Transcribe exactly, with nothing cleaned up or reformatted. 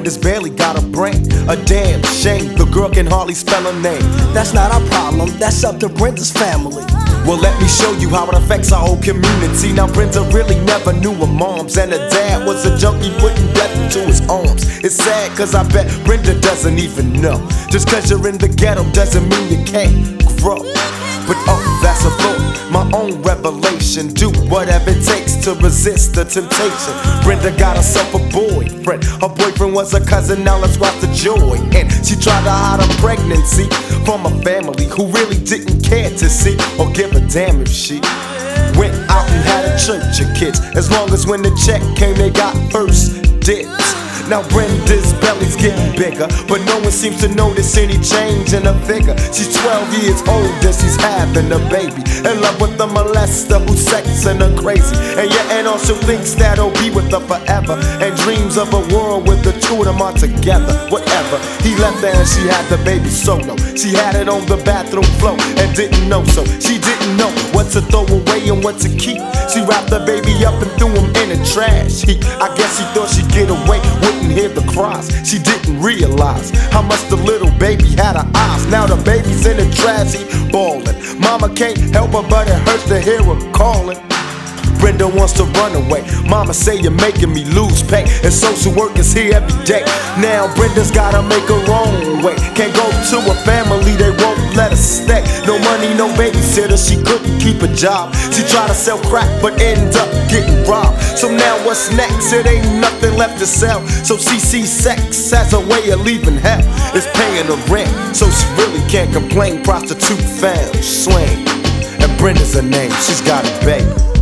Brenda's barely got a brain. A damn shame, the girl can hardly spell her name. That's not our problem, that's up to Brenda's family. Well, let me show you how it affects our whole community. Now, Brenda really never knew her moms, and her dad was a junkie putting death into his arms. It's sad, cause I bet Brenda doesn't even know. Just cause you're in the ghetto doesn't mean you can't grow. But oh, that's a thought, my own revelation. Do whatever it takes to resist the temptation. Brenda got herself a boyfriend. Her boyfriend was a cousin, now let's watch the joy. And she tried to hide her pregnancy from a family who really didn't care to see or give a damn if she went out and had a church of kids. As long as when the check came, they got first dibs. Now Brenda's belly's getting bigger, but no one seems to notice any change in her figure. She's twelve years old and she's having a baby, in love with a molester who's sexing her crazy. And your aunt also thinks that he'll be with her forever, and dreams of a world with the two of them all together. Whatever, he left her and she had the baby solo. She had it on the bathroom floor and didn't know, so she didn't know what to throw away and what to keep. She wrapped the baby up and threw him in the trash heap. I guess she thought she'd get away, wouldn't hear the cries. She didn't realize how much the little baby had her eyes. Now the baby's in the trash heap bawling. Mama can't help her, but it hurts to hear her calling. Brenda wants to run away. Mama say you're making me lose pay, and social work is here every day. Now Brenda's gotta make her own way. Can't go to a family, they won't let her stay. No money, no babysitter, she couldn't keep a job. She tried to sell crack, but ended up getting robbed. So now what's next? It ain't nothing left to sell. So she sees sex as a way of leaving hell. It's paying the rent, so she really can't complain. Prostitute found, slang, and Brenda's her name. She's got a baby.